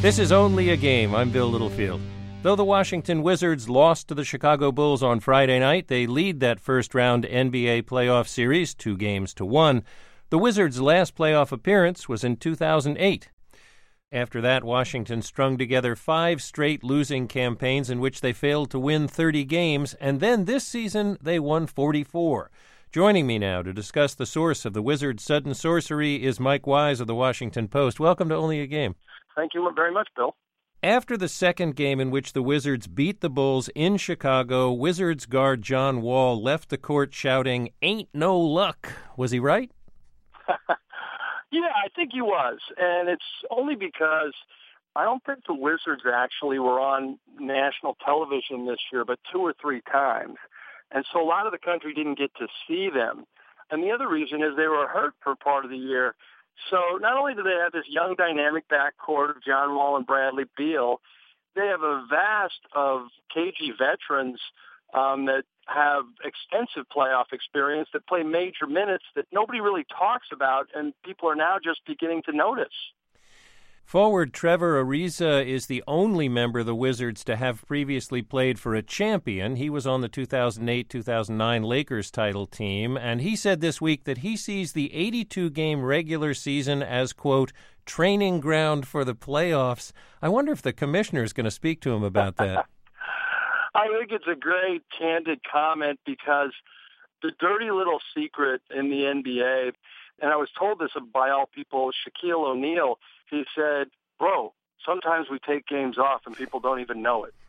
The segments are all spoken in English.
This is Only a Game. I'm Bill Littlefield. Though the Washington Wizards lost to the Chicago Bulls on Friday night, they lead that first-round NBA playoff series 2-1. The Wizards' last playoff appearance was in 2008. After that, Washington strung together 5 straight losing campaigns in which they failed to win 30 games, and then this season they won 44. Joining me now to discuss the source of the Wizards' sudden sorcery is Mike Wise of the Washington Post. Welcome to Only a Game. Thank you very much, Bill. After the second game in which the Wizards beat the Bulls in Chicago, Wizards guard John Wall left the court shouting, "Ain't no luck." Was he right? Yeah, I think he was. And it's only because I don't think the Wizards actually were on national television this year, but 2 or 3 times. And so a lot of the country didn't get to see them. And the other reason is they were hurt for part of the year. So not only do they have this young dynamic backcourt of John Wall and Bradley Beal, they have a vast of KG veterans that have extensive playoff experience that play major minutes that nobody really talks about, and people are now just beginning to notice. Forward Trevor Ariza is the only member of the Wizards to have previously played for a champion. He was on the 2008-2009 Lakers title team, and he said this week that he sees the 82-game regular season as, quote, training ground for the playoffs. I wonder if the commissioner is going to speak to him about that. I think it's a great, candid comment because the dirty little secret in the NBA, and I was told this by all people, Shaquille O'Neal, he said, bro, sometimes we take games off and people don't even know it.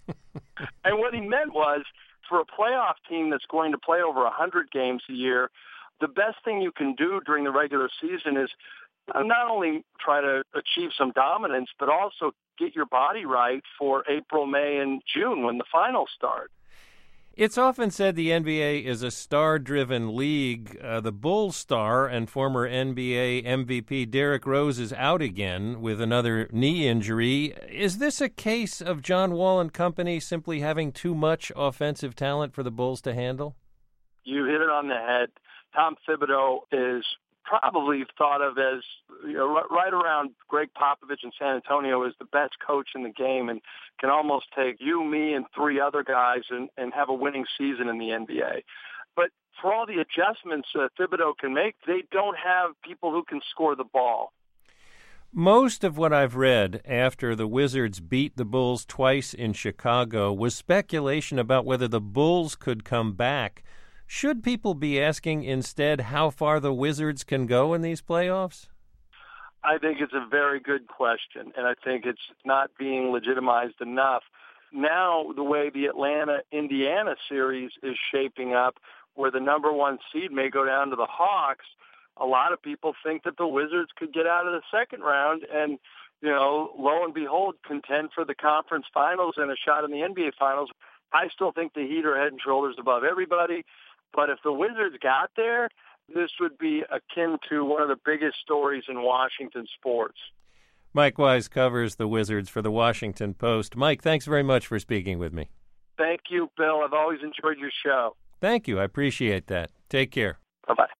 And what he meant was, for a playoff team that's going to play over 100 games a year, the best thing you can do during the regular season is not only try to achieve some dominance, but also get your body right for April, May, and June when the finals start. It's often said the NBA is a star-driven league. The Bulls star and former NBA MVP Derrick Rose is out again with another knee injury. Is this a case of John Wall and company simply having too much offensive talent for the Bulls to handle? You hit it on the head. Tom Thibodeau is probably thought of as, right around Greg Popovich in San Antonio, is the best coach in the game and can almost take you, me, and 3 other guys and have a winning season in the NBA. But for all the adjustments Thibodeau can make, they don't have people who can score the ball. Most of what I've read after the Wizards beat the Bulls twice in Chicago was speculation about whether the Bulls could come back. Should people be asking instead how far the Wizards can go in these playoffs? I think it's a very good question, and I think it's not being legitimized enough. Now, the way the Atlanta-Indiana series is shaping up, where the number 1 seed may go down to the Hawks, a lot of people think that the Wizards could get out of the second round and, lo and behold, contend for the conference finals and a shot in the NBA finals. I still think the Heat are head and shoulders above everybody. But if the Wizards got there, this would be akin to one of the biggest stories in Washington sports. Mike Wise covers the Wizards for the Washington Post. Mike, thanks very much for speaking with me. Thank you, Bill. I've always enjoyed your show. Thank you. I appreciate that. Take care. Bye-bye.